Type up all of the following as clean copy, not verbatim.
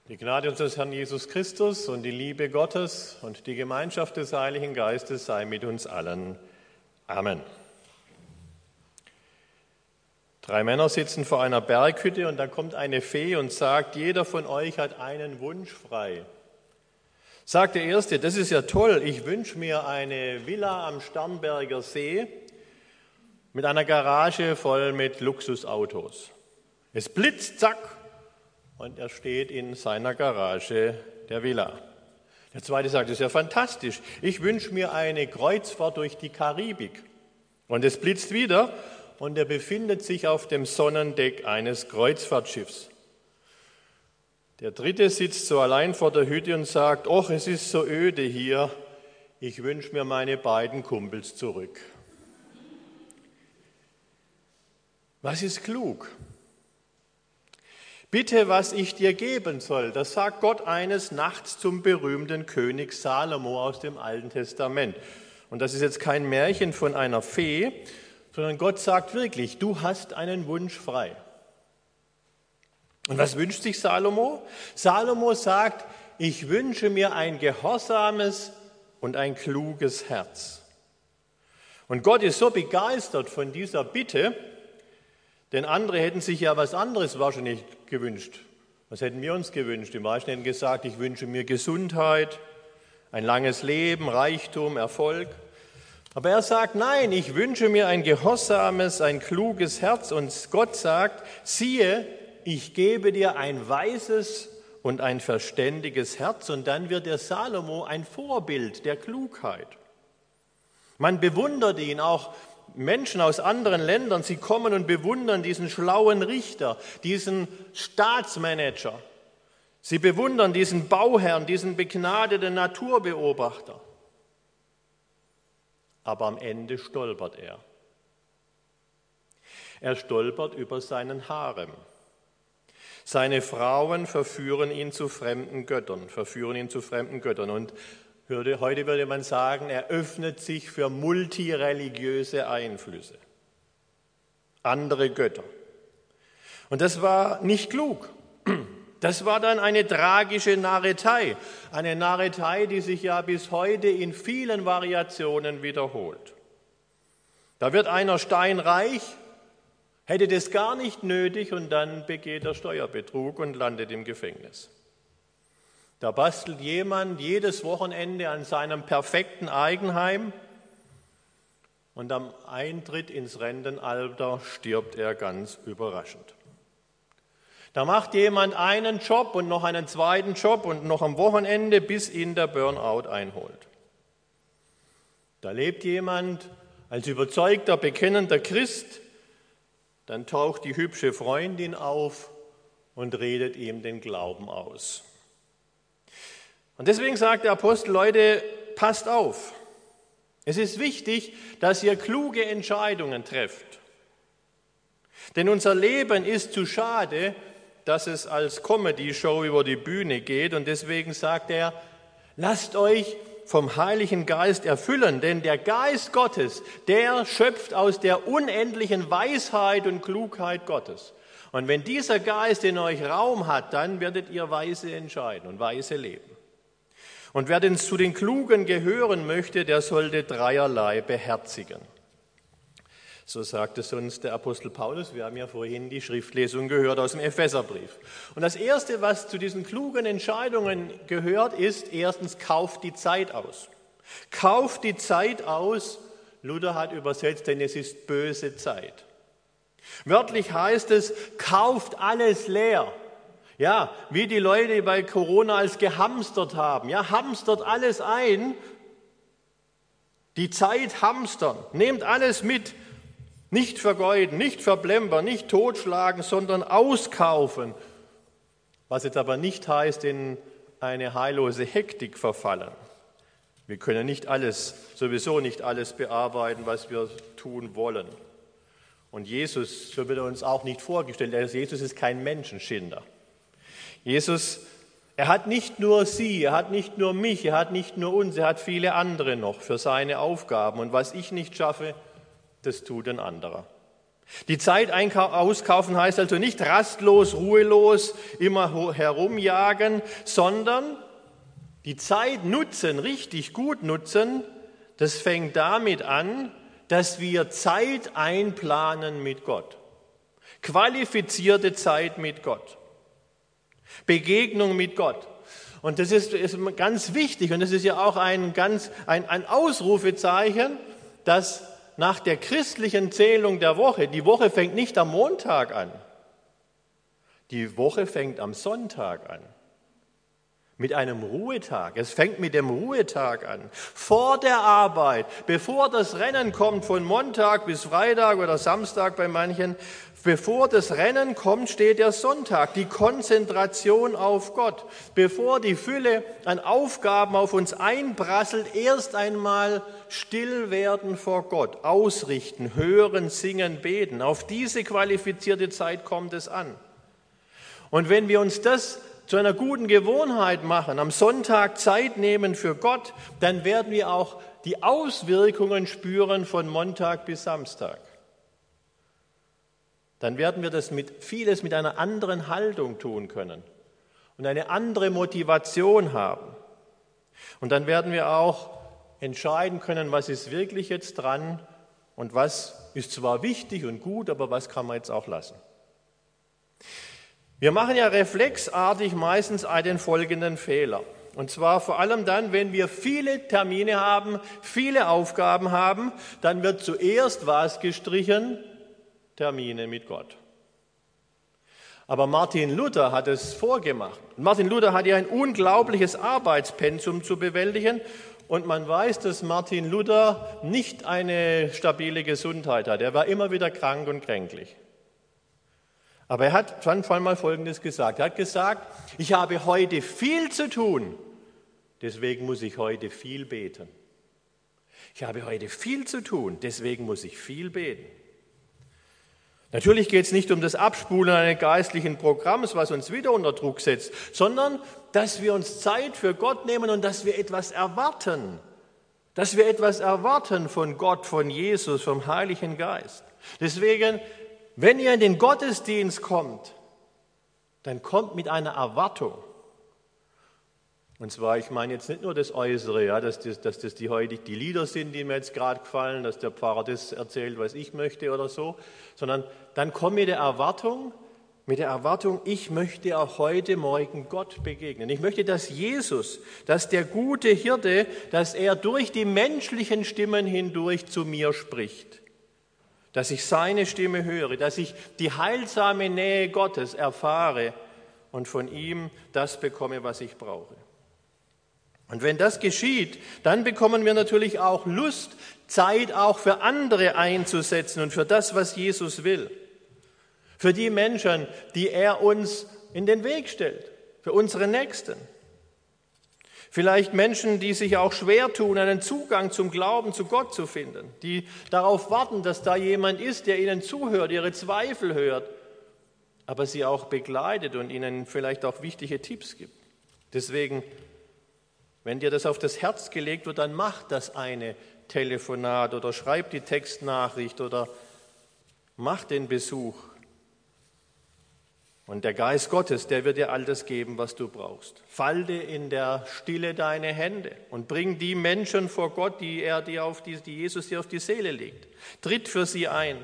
Die Gnade unseres Herrn Jesus Christus und die Liebe Gottes und die Gemeinschaft des Heiligen Geistes sei mit uns allen. Amen. 3 Männer sitzen vor einer Berghütte und da kommt eine Fee und sagt, jeder von euch hat einen Wunsch frei. Sagt der Erste, das ist ja toll, ich wünsche mir eine Villa am Starnberger See mit einer Garage voll mit Luxusautos. Es blitzt, zack, und er steht in seiner Garage der Villa. Der Zweite sagt, das ist ja fantastisch, ich wünsche mir eine Kreuzfahrt durch die Karibik. Und es blitzt wieder und er befindet sich auf dem Sonnendeck eines Kreuzfahrtschiffs. Der Dritte sitzt so allein vor der Hütte und sagt, ach, es ist so öde hier, ich wünsche mir meine beiden Kumpels zurück. Was ist klug? Bitte, was ich dir geben soll, das sagt Gott eines Nachts zum berühmten König Salomo aus dem Alten Testament. Und das ist jetzt kein Märchen von einer Fee, sondern Gott sagt wirklich, du hast einen Wunsch frei. Und was wünscht sich Salomo? Salomo sagt, ich wünsche mir ein gehorsames und ein kluges Herz. Und Gott ist so begeistert von dieser Bitte, denn andere hätten sich ja was anderes wahrscheinlich gewünscht. Was hätten wir uns gewünscht? Die meisten hätten gesagt, ich wünsche mir Gesundheit, ein langes Leben, Reichtum, Erfolg. Aber er sagt, nein, ich wünsche mir ein gehorsames, ein kluges Herz. Und Gott sagt, siehe, ich gebe dir ein weises und ein verständiges Herz. Und dann wird der Salomo ein Vorbild der Klugheit. Man bewundert ihn, auch Menschen aus anderen Ländern, sie kommen und bewundern diesen schlauen Richter, diesen Staatsmanager. Sie bewundern diesen Bauherrn, diesen begnadeten Naturbeobachter. Aber am Ende stolpert er. Er stolpert über seinen Harem. Seine Frauen verführen ihn zu fremden Göttern. Und heute würde man sagen, er öffnet sich für multireligiöse Einflüsse. Andere Götter. Und das war nicht klug. Das war dann eine tragische Narretei. Eine Narretei, die sich ja bis heute in vielen Variationen wiederholt. Da wird einer steinreich, hätte das gar nicht nötig und dann begeht er Steuerbetrug und landet im Gefängnis. Da bastelt jemand jedes Wochenende an seinem perfekten Eigenheim und am Eintritt ins Rentenalter stirbt er ganz überraschend. Da macht jemand einen Job und noch einen zweiten Job und noch am Wochenende, bis ihn der Burnout einholt. Da lebt jemand als überzeugter, bekennender Christ, dann taucht die hübsche Freundin auf und redet ihm den Glauben aus. Und deswegen sagt der Apostel, Leute, passt auf. Es ist wichtig, dass ihr kluge Entscheidungen trefft. Denn unser Leben ist zu schade, dass es als Comedy-Show über die Bühne geht. Und deswegen sagt er, lasst euch vom Heiligen Geist erfüllen. Denn der Geist Gottes, der schöpft aus der unendlichen Weisheit und Klugheit Gottes. Und wenn dieser Geist in euch Raum hat, dann werdet ihr weise entscheiden und weise leben. Und wer denn zu den Klugen gehören möchte, der sollte dreierlei beherzigen. So sagt es uns der Apostel Paulus. Wir haben ja vorhin die Schriftlesung gehört aus dem Epheserbrief. Und das Erste, was zu diesen klugen Entscheidungen gehört, ist erstens, kauft die Zeit aus. Kauft die Zeit aus, Luther hat übersetzt, denn es ist böse Zeit. Wörtlich heißt es, kauft alles leer. Ja, wie die Leute bei Corona als gehamstert haben. Ja, hamstert alles ein. Die Zeit hamstern. Nehmt alles mit. Nicht vergeuden, nicht verplempern, nicht totschlagen, sondern auskaufen. Was jetzt aber nicht heißt, in eine heillose Hektik verfallen. Wir können sowieso nicht alles bearbeiten, was wir tun wollen. Und Jesus, so wird er uns auch nicht vorgestellt. Jesus ist kein Menschenschinder. Jesus, er hat nicht nur Sie, er hat nicht nur mich, er hat nicht nur uns, er hat viele andere noch für seine Aufgaben. Und was ich nicht schaffe, das tut ein anderer. Die Zeit auskaufen heißt also nicht rastlos, ruhelos, immer herumjagen, sondern die Zeit nutzen, richtig gut nutzen, das fängt damit an, dass wir Zeit einplanen mit Gott. Qualifizierte Zeit mit Gott. Begegnung mit Gott. Und das ist ganz wichtig und das ist ja auch ein Ausrufezeichen, dass nach der christlichen Zählung der Woche, die Woche fängt nicht am Montag an, die Woche fängt am Sonntag an. Mit einem Ruhetag. Es fängt mit dem Ruhetag an. Vor der Arbeit, bevor das Rennen kommt von Montag bis Freitag oder Samstag bei manchen, bevor das Rennen kommt, steht der Sonntag, die Konzentration auf Gott. Bevor die Fülle an Aufgaben auf uns einprasselt, erst einmal still werden vor Gott, ausrichten, hören, singen, beten. Auf diese qualifizierte Zeit kommt es an. Und wenn wir uns das zu einer guten Gewohnheit machen, am Sonntag Zeit nehmen für Gott, dann werden wir auch die Auswirkungen spüren von Montag bis Samstag. Dann werden wir vieles mit einer anderen Haltung tun können und eine andere Motivation haben. Und dann werden wir auch entscheiden können, was ist wirklich jetzt dran und was ist zwar wichtig und gut, aber was kann man jetzt auch lassen. Wir machen ja reflexartig meistens den folgenden Fehler. Und zwar vor allem dann, wenn wir viele Termine haben, viele Aufgaben haben, dann wird zuerst was gestrichen? Termine mit Gott. Aber Martin Luther hat es vorgemacht. Martin Luther hat ja ein unglaubliches Arbeitspensum zu bewältigen. Und man weiß, dass Martin Luther nicht eine stabile Gesundheit hat. Er war immer wieder krank und kränklich. Aber er hat schon mal Folgendes gesagt. Er hat gesagt, ich habe heute viel zu tun, deswegen muss ich heute viel beten. Ich habe heute viel zu tun, deswegen muss ich viel beten. Natürlich geht es nicht um das Abspulen eines geistlichen Programms, was uns wieder unter Druck setzt, sondern dass wir uns Zeit für Gott nehmen und dass wir etwas erwarten. Dass wir etwas erwarten von Gott, von Jesus, vom Heiligen Geist. Deswegen, wenn ihr in den Gottesdienst kommt, dann kommt mit einer Erwartung. Und zwar, ich meine jetzt nicht nur das Äußere, ja, dass das die Lieder sind, die mir jetzt gerade gefallen, dass der Pfarrer das erzählt, was ich möchte oder so, sondern dann kommt mit der Erwartung, ich möchte auch heute Morgen Gott begegnen. Ich möchte, dass Jesus, dass der gute Hirte, dass er durch die menschlichen Stimmen hindurch zu mir spricht. Dass ich seine Stimme höre, dass ich die heilsame Nähe Gottes erfahre und von ihm das bekomme, was ich brauche. Und wenn das geschieht, dann bekommen wir natürlich auch Lust, Zeit auch für andere einzusetzen und für das, was Jesus will. Für die Menschen, die er uns in den Weg stellt, für unsere Nächsten. Vielleicht Menschen, die sich auch schwer tun, einen Zugang zum Glauben zu Gott zu finden, die darauf warten, dass da jemand ist, der ihnen zuhört, ihre Zweifel hört, aber sie auch begleitet und ihnen vielleicht auch wichtige Tipps gibt. Deswegen, wenn dir das auf das Herz gelegt wird, dann mach das eine Telefonat oder schreib die Textnachricht oder mach den Besuch. Und der Geist Gottes, der wird dir all das geben, was du brauchst. Falte in der Stille deine Hände und bring die Menschen vor Gott, die Jesus dir auf die Seele legt. Tritt für sie ein.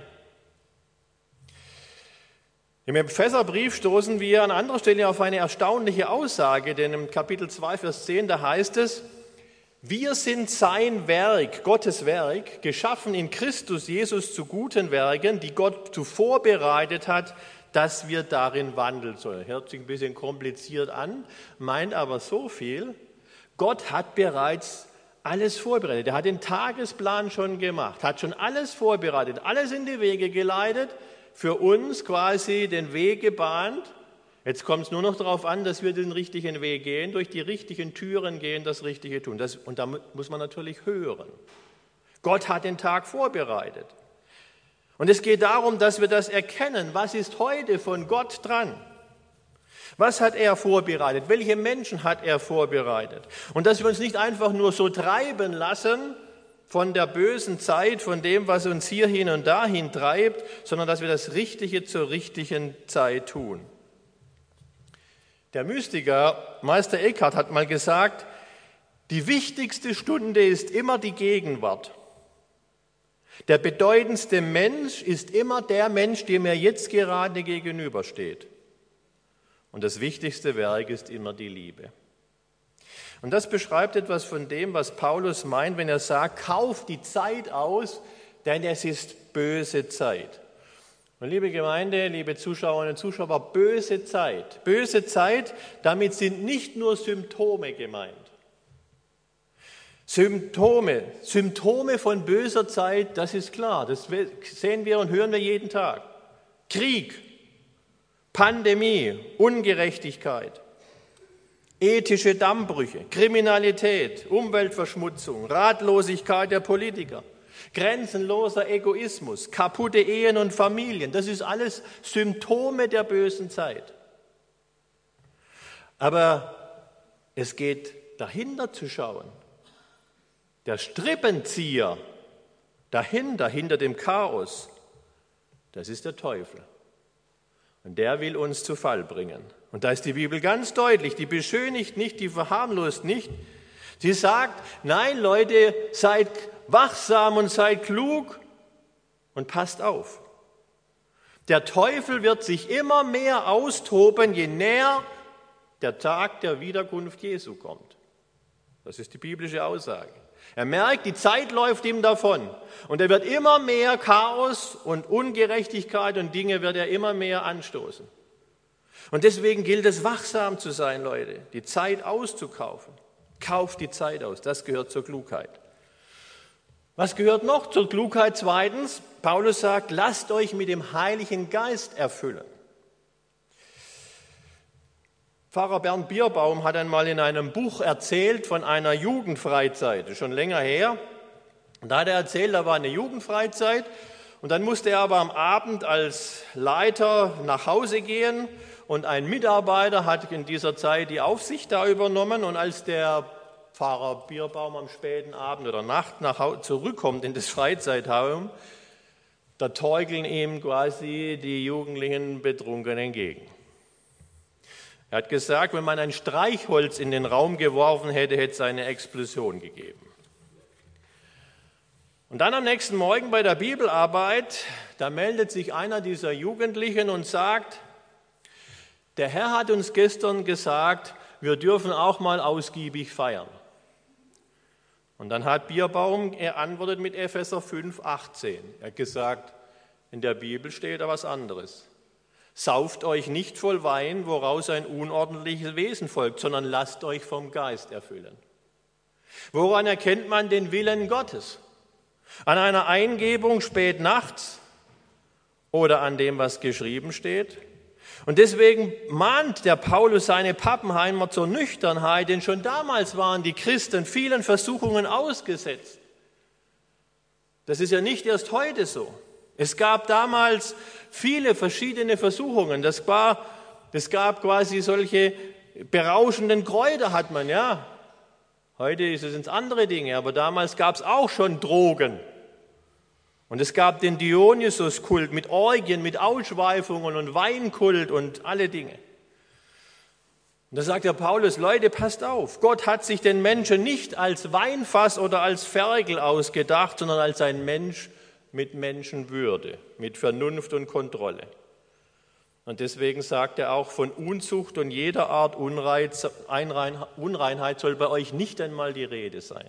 Im Epheserbrief stoßen wir an anderer Stelle auf eine erstaunliche Aussage, denn im Kapitel 2, Vers 10, da heißt es, wir sind sein Werk, Gottes Werk, geschaffen in Christus Jesus zu guten Werken, die Gott zuvor bereitet hat, dass wir darin wandeln sollen. Hört sich ein bisschen kompliziert an, meint aber so viel. Gott hat bereits alles vorbereitet. Er hat den Tagesplan schon gemacht, hat schon alles vorbereitet, alles in die Wege geleitet, für uns quasi den Weg gebahnt. Jetzt kommt es nur noch darauf an, dass wir den richtigen Weg gehen, durch die richtigen Türen gehen, das Richtige tun. Und da muss man natürlich hören. Gott hat den Tag vorbereitet. Und es geht darum, dass wir das erkennen. Was ist heute von Gott dran? Was hat er vorbereitet? Welche Menschen hat er vorbereitet? Und dass wir uns nicht einfach nur so treiben lassen von der bösen Zeit, von dem, was uns hierhin und dahin treibt, sondern dass wir das Richtige zur richtigen Zeit tun. Der Mystiker Meister Eckhart hat mal gesagt, die wichtigste Stunde ist immer die Gegenwart. Der bedeutendste Mensch ist immer der Mensch, dem er jetzt gerade gegenübersteht. Und das wichtigste Werk ist immer die Liebe. Und das beschreibt etwas von dem, was Paulus meint, wenn er sagt, kauft die Zeit aus, denn es ist böse Zeit. Und liebe Gemeinde, liebe Zuschauerinnen und Zuschauer, böse Zeit. Böse Zeit, damit sind nicht nur Symptome gemeint. Symptome von böser Zeit, das ist klar, das sehen wir und hören wir jeden Tag. Krieg, Pandemie, Ungerechtigkeit, ethische Dammbrüche, Kriminalität, Umweltverschmutzung, Ratlosigkeit der Politiker, grenzenloser Egoismus, kaputte Ehen und Familien, das ist alles Symptome der bösen Zeit. Aber es geht dahinter zu schauen. Der Strippenzieher dahinter, hinter dem Chaos, das ist der Teufel. Und der will uns zu Fall bringen. Und da ist die Bibel ganz deutlich, die beschönigt nicht, die verharmlost nicht. Sie sagt, nein Leute, seid wachsam und seid klug und passt auf. Der Teufel wird sich immer mehr austoben, je näher der Tag der Wiederkunft Jesu kommt. Das ist die biblische Aussage. Er merkt, die Zeit läuft ihm davon und er wird immer mehr Chaos und Ungerechtigkeit und Dinge wird er immer mehr anstoßen. Und deswegen gilt es, wachsam zu sein, Leute, die Zeit auszukaufen. Kauft die Zeit aus, das gehört zur Klugheit. Was gehört noch zur Klugheit? Zweitens, Paulus sagt, lasst euch mit dem Heiligen Geist erfüllen. Pfarrer Bernd Bierbaum hat einmal in einem Buch erzählt von einer Jugendfreizeit, das ist schon länger her. Und da hat er erzählt, da war eine Jugendfreizeit und dann musste er aber am Abend als Leiter nach Hause gehen und ein Mitarbeiter hat in dieser Zeit die Aufsicht da übernommen und als der Pfarrer Bierbaum am späten Abend oder Nacht zurückkommt in das Freizeitheim, da torkeln ihm quasi die Jugendlichen betrunken entgegen. Er hat gesagt, wenn man ein Streichholz in den Raum geworfen hätte, hätte es eine Explosion gegeben. Und dann am nächsten Morgen bei der Bibelarbeit, da meldet sich einer dieser Jugendlichen und sagt, der Herr hat uns gestern gesagt, wir dürfen auch mal ausgiebig feiern. Und dann hat Bierbaum geantwortet mit Epheser 5,18. Er hat gesagt, in der Bibel steht da was anderes. Sauft euch nicht voll Wein, woraus ein unordentliches Wesen folgt, sondern lasst euch vom Geist erfüllen. Woran erkennt man den Willen Gottes? An einer Eingebung spät nachts oder an dem, was geschrieben steht? Und deswegen mahnt der Paulus seine Pappenheimer zur Nüchternheit, denn schon damals waren die Christen vielen Versuchungen ausgesetzt. Das ist ja nicht erst heute so. Es gab damals viele verschiedene Versuchungen. Es gab quasi solche berauschenden Kräuter, hat man, ja. Heute sind es andere Dinge, aber damals gab es auch schon Drogen. Und es gab den Dionysuskult mit Orgien, mit Ausschweifungen und Weinkult und alle Dinge. Und da sagt der Paulus, Leute, passt auf, Gott hat sich den Menschen nicht als Weinfass oder als Ferkel ausgedacht, sondern als ein Mensch mit Menschenwürde, mit Vernunft und Kontrolle. Und deswegen sagt er auch, von Unzucht und jeder Art Unreinheit soll bei euch nicht einmal die Rede sein.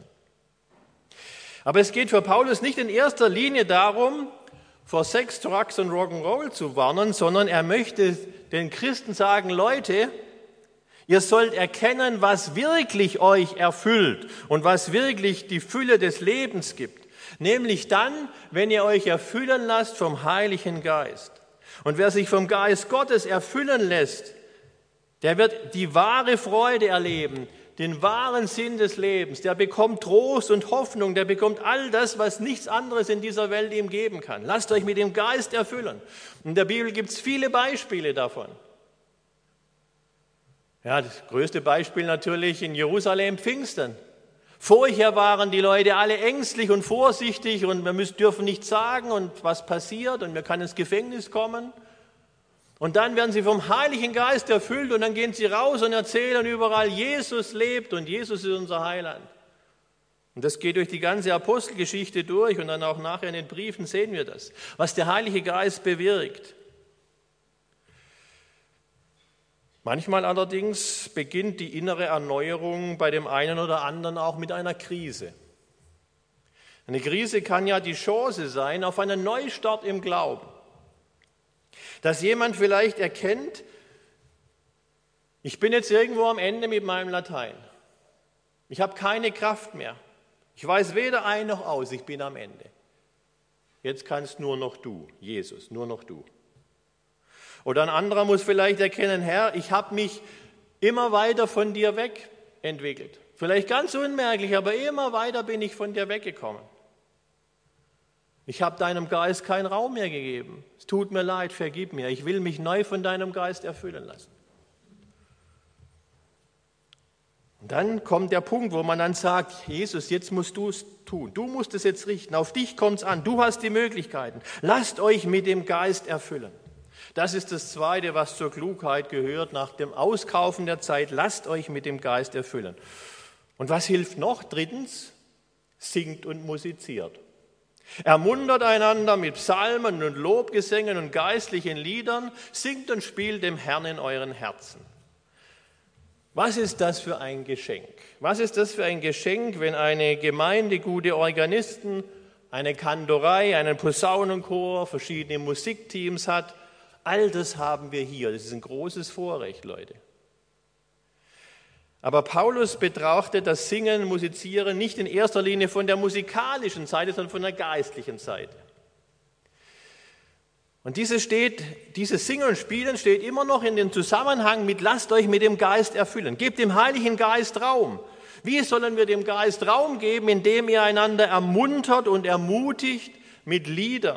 Aber es geht für Paulus nicht in erster Linie darum, vor Sex, Drugs und Rock'n'Roll zu warnen, sondern er möchte den Christen sagen, Leute, ihr sollt erkennen, was wirklich euch erfüllt und was wirklich die Fülle des Lebens gibt. Nämlich dann, wenn ihr euch erfüllen lasst vom Heiligen Geist. Und wer sich vom Geist Gottes erfüllen lässt, der wird die wahre Freude erleben, den wahren Sinn des Lebens. Der bekommt Trost und Hoffnung, der bekommt all das, was nichts anderes in dieser Welt ihm geben kann. Lasst euch mit dem Geist erfüllen. In der Bibel gibt es viele Beispiele davon. Ja, das größte Beispiel natürlich in Jerusalem Pfingsten. Vorher waren die Leute alle ängstlich und vorsichtig und wir dürfen nichts sagen und was passiert und wir können ins Gefängnis kommen. Und dann werden sie vom Heiligen Geist erfüllt und dann gehen sie raus und erzählen überall, Jesus lebt und Jesus ist unser Heiland. Und das geht durch die ganze Apostelgeschichte durch und dann auch nachher in den Briefen sehen wir das, was der Heilige Geist bewirkt. Manchmal allerdings beginnt die innere Erneuerung bei dem einen oder anderen auch mit einer Krise. Eine Krise kann ja die Chance sein auf einen Neustart im Glauben. Dass jemand vielleicht erkennt, ich bin jetzt irgendwo am Ende mit meinem Latein. Ich habe keine Kraft mehr. Ich weiß weder ein noch aus, ich bin am Ende. Jetzt kannst nur noch du, Jesus, nur noch du. Oder ein anderer muss vielleicht erkennen, Herr, ich habe mich immer weiter von dir weg entwickelt. Vielleicht ganz unmerklich, aber immer weiter bin ich von dir weggekommen. Ich habe deinem Geist keinen Raum mehr gegeben. Es tut mir leid, vergib mir. Ich will mich neu von deinem Geist erfüllen lassen. Und dann kommt der Punkt, wo man dann sagt, Jesus, jetzt musst du es tun. Du musst es jetzt richten. Auf dich kommt es an. Du hast die Möglichkeiten. Lasst euch mit dem Geist erfüllen. Das ist das Zweite, was zur Klugheit gehört, nach dem Auskaufen der Zeit. Lasst euch mit dem Geist erfüllen. Und was hilft noch? Drittens, singt und musiziert. Ermuntert einander mit Psalmen und Lobgesängen und geistlichen Liedern. Singt und spielt dem Herrn in euren Herzen. Was ist das für ein Geschenk? Was ist das für ein Geschenk, wenn eine Gemeinde gute Organisten, eine Kantorei, einen Posaunenchor, verschiedene Musikteams hat? All das haben wir hier. Das ist ein großes Vorrecht, Leute. Aber Paulus betrachtet das Singen, Musizieren nicht in erster Linie von der musikalischen Seite, sondern von der geistlichen Seite. Und dieses Singen und Spielen steht immer noch in dem Zusammenhang mit lasst euch mit dem Geist erfüllen. Gebt dem Heiligen Geist Raum. Wie sollen wir dem Geist Raum geben? Indem ihr einander ermuntert und ermutigt mit Liedern.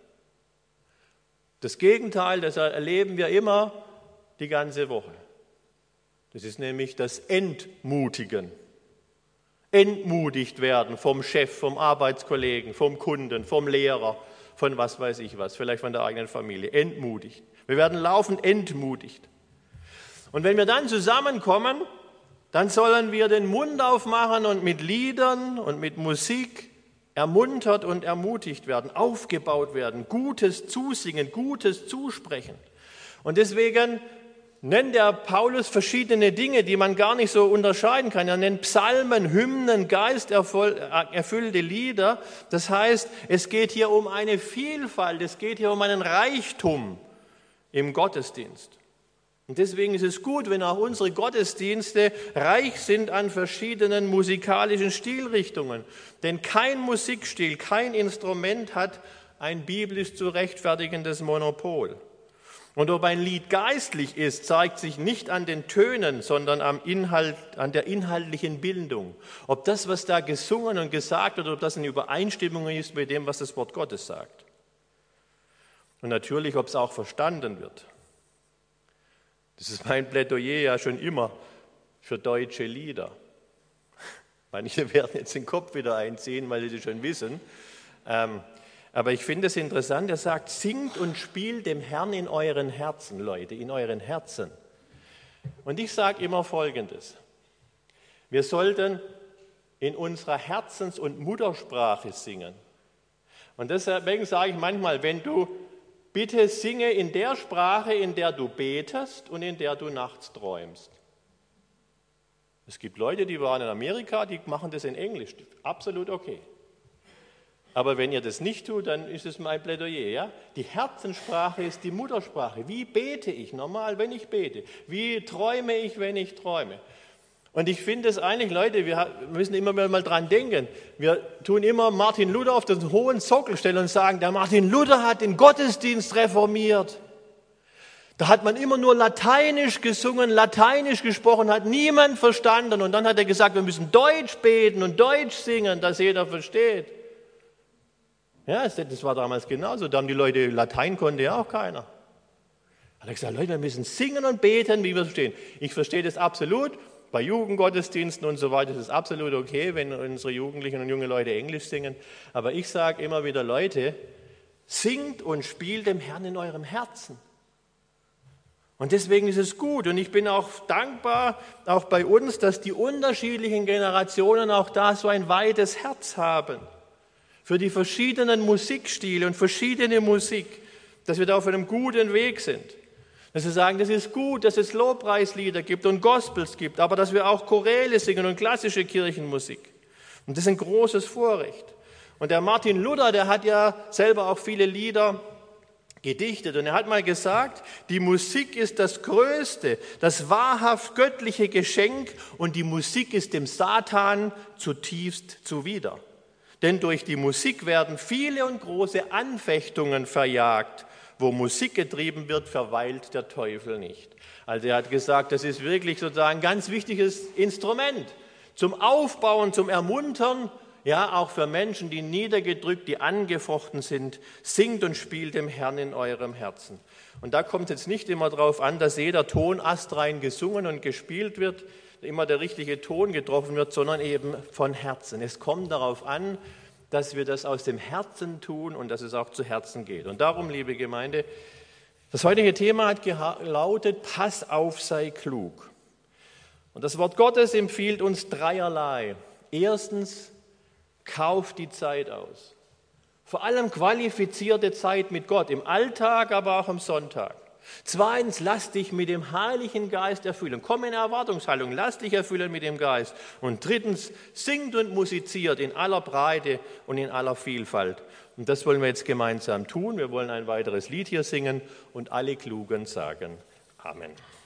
Das Gegenteil, das erleben wir immer die ganze Woche. Das ist nämlich das Entmutigen. Entmutigt werden vom Chef, vom Arbeitskollegen, vom Kunden, vom Lehrer, von was weiß ich was, vielleicht von der eigenen Familie. Entmutigt. Wir werden laufend entmutigt. Und wenn wir dann zusammenkommen, dann sollen wir den Mund aufmachen und mit Liedern und mit Musik ermuntert und ermutigt werden, aufgebaut werden, Gutes zusingen, Gutes zusprechen. Und deswegen nennt der Paulus verschiedene Dinge, die man gar nicht so unterscheiden kann. Er nennt Psalmen, Hymnen, geisterfüllte Lieder. Das heißt, es geht hier um eine Vielfalt, es geht hier um einen Reichtum im Gottesdienst. Und deswegen ist es gut, wenn auch unsere Gottesdienste reich sind an verschiedenen musikalischen Stilrichtungen. Denn kein Musikstil, kein Instrument hat ein biblisch zu rechtfertigendes Monopol. Und ob ein Lied geistlich ist, zeigt sich nicht an den Tönen, sondern am Inhalt, an der inhaltlichen Bildung. Ob das, was da gesungen und gesagt wird, ob das in Übereinstimmung ist mit dem, was das Wort Gottes sagt. Und natürlich, ob es auch verstanden wird. Das ist mein Plädoyer ja schon immer für deutsche Lieder. Manche werden jetzt den Kopf wieder einziehen, weil sie das schon wissen. Aber ich finde es interessant, er sagt, singt und spielt dem Herrn in euren Herzen, Leute, in euren Herzen. Und ich sage immer Folgendes. Wir sollten in unserer Herzens- und Muttersprache singen. Und deswegen sage ich manchmal, wenn du bitte singe in der Sprache, in der du betest und in der du nachts träumst. Es gibt Leute, die waren in Amerika, die machen das in Englisch. Absolut okay. Aber wenn ihr das nicht tut, dann ist es mein Plädoyer. Ja? Die Herzenssprache ist die Muttersprache. Wie bete ich normal, wenn ich bete? Wie träume ich, wenn ich träume? Und ich finde es eigentlich, Leute, wir müssen immer mal dran denken. Wir tun immer Martin Luther auf den hohen Sockel stellen und sagen, der Martin Luther hat den Gottesdienst reformiert. Da hat man immer nur Lateinisch gesungen, Lateinisch gesprochen, hat niemand verstanden. Und dann hat er gesagt, wir müssen Deutsch beten und Deutsch singen, dass jeder versteht. Ja, das war damals genauso. Da haben die Leute, Latein konnte ja auch keiner. Hat er gesagt, Leute, wir müssen singen und beten, wie wir es verstehen. Ich verstehe das absolut. Bei Jugendgottesdiensten und so weiter ist es absolut okay, wenn unsere Jugendlichen und junge Leute Englisch singen. Aber ich sage immer wieder, Leute, singt und spielt dem Herrn in eurem Herzen. Und deswegen ist es gut. Und ich bin auch dankbar, auch bei uns, dass die unterschiedlichen Generationen auch da so ein weites Herz haben. Für die verschiedenen Musikstile und verschiedene Musik, dass wir da auf einem guten Weg sind. Dass wir sagen, das ist gut, dass es Lobpreislieder gibt und Gospels gibt, aber dass wir auch Choräle singen und klassische Kirchenmusik. Und das ist ein großes Vorrecht. Und der Martin Luther, der hat ja selber auch viele Lieder gedichtet. Und er hat mal gesagt, die Musik ist das größte, das wahrhaft göttliche Geschenk und die Musik ist dem Satan zutiefst zuwider. Denn durch die Musik werden viele und große Anfechtungen verjagt. Wo Musik getrieben wird, verweilt der Teufel nicht. Also er hat gesagt, das ist wirklich sozusagen ein ganz wichtiges Instrument zum Aufbauen, zum Ermuntern, ja, auch für Menschen, die niedergedrückt, die angefochten sind. Singt und spielt dem Herrn in eurem Herzen. Und da kommt es jetzt nicht immer darauf an, dass jeder Ton astrein gesungen und gespielt wird, immer der richtige Ton getroffen wird, sondern eben von Herzen. Es kommt darauf an, dass wir das aus dem Herzen tun und dass es auch zu Herzen geht. Und darum, liebe Gemeinde, das heutige Thema hat gelautet, pass auf, sei klug. Und das Wort Gottes empfiehlt uns dreierlei. Erstens, kauf die Zeit aus. Vor allem qualifizierte Zeit mit Gott, im Alltag, aber auch am Sonntag. Zweitens, lass dich mit dem Heiligen Geist erfüllen. Komm in Erwartungshaltung, lass dich erfüllen mit dem Geist. Und drittens, singt und musiziert in aller Breite und in aller Vielfalt. Und das wollen wir jetzt gemeinsam tun. Wir wollen ein weiteres Lied hier singen und alle Klugen sagen Amen.